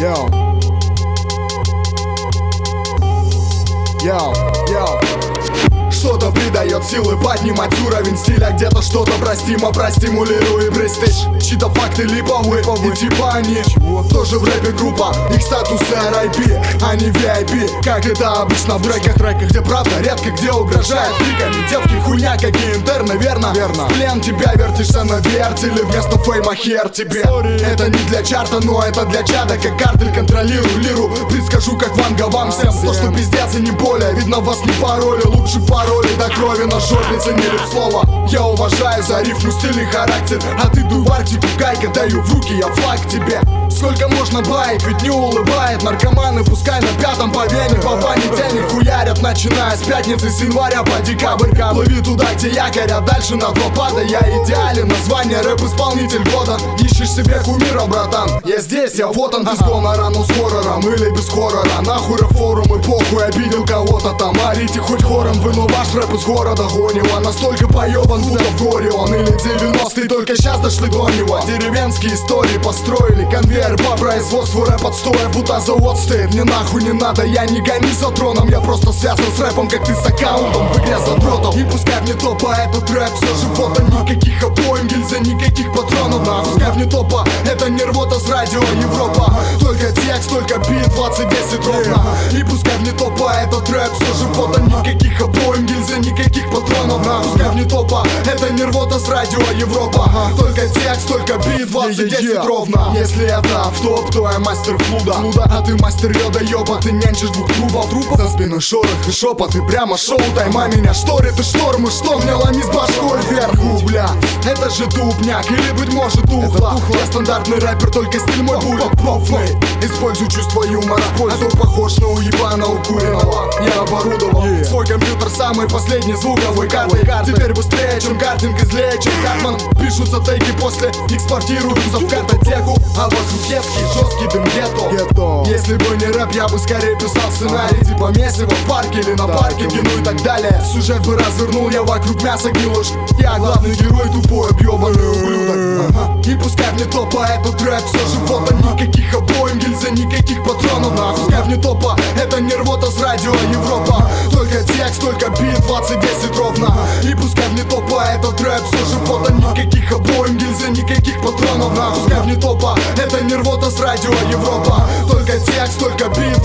Yo. Yo, yo. Что-то придает силы поднимать уровень стиля. Где-то что-то простимо, простимулирует престиж. Чьи-то факты липовые, и типа они тоже в рэпе группа. Их статус RIP, а не VIP. Как это обычно в треках, где правда редко, где угрожает криками. Девки хуйня, какие интерны, верно? В плен тебя вертишься на вертеле, вместо фейма хер тебе. Это не для чарта, но это для чада. Как картель контролирую лиру, предскажу как Ванга вам всем. То, что пиздец и не более, видно вас не пароли. Лучше пароли до крови на жопнице, не лип слова. Я уважаю за рифму, стиль и характер. А ты дуй в Арктику, гайка, даю в руки, я флаг тебе. Сколько можно баек, ведь не улыбает. Наркоманы пускай на пятом по вене, по понедельник хуярят, начиная с пятницы, с января по декабрь. Плыви туда, где якорь, а дальше на дно пада. Я идеален, название рэп-исполнитель года. Ищешь себе кумира, братан, я здесь, я вот он. Без гонора, но с хоррором или без хоррора. Нахуй рэп-форумы, похуй, обидел кого-то там. Орите хоть хором, вы, но ваш рэп из города гонева. Настолько поебан, будто в горе он. Или 90-е, только сейчас дошли до него. Деревенские истории построили конвейер по производству рэп отстоя, будто завод стоит. Мне нахуй не надо, я не гонюсь за троном. Я просто связан с рэпом, как ты с аккаунтом в игре задротов. И пускай мне топа этот рэп, все же фото. Никаких обоим, гильза, никаких патронов. Пускай мне топа, это не рвота с радио Европа. Только текст, только бит, 20-10 ровно. И пускай мне топа этот рэп, все же фото. Никаких обоим, гильза, никаких патронов. Пускай мне топа, это не рвота с радио Европа. Только текст, только бит, 20-10 ровно. Если это автоп, то я мастер флуда. А ты мастер йода ёба, ты нянчишь двух трупов. За спиной шорох и шепот, и прямо шоу тайма меня шторит и штормы. Что мне ломи с башкой вверх, бля? Это же тупняк, или быть может тухло. Я стандартный рэпер, только стиль мой bulletproofный. Использую чувство юмора, а то похож на уебана укуренного. Я оборудовал свой компьютер самый последний звуковой картой. Теперь быстрее, чем картинг, и злее, чем Картман. Пишутся тейки, после экспортируются в картотеку. А вокруг едкий, жесткий дым гетто. Если бы не рэп, я бы скорее писал сценарий типа месиво в парке или на паркинге, ну и так далее. Сюжет бы развернул я вокруг мяса гнилыш. Я главный герой, тупой, объебанный ублюдок. И пускай мне топа этот рэп, все же фото. Никаких обоим, гильза, никаких патронов. Пускай мне топа, это не рвота с радио Европа. Только текст, только бит, 20-10 ровно. И пускай мне топа этот рэп, все же фото. Никаких обоим, гильза, никаких патронов. Пускай мне топа, это не рвота с радио Европа. Только текст, только бит,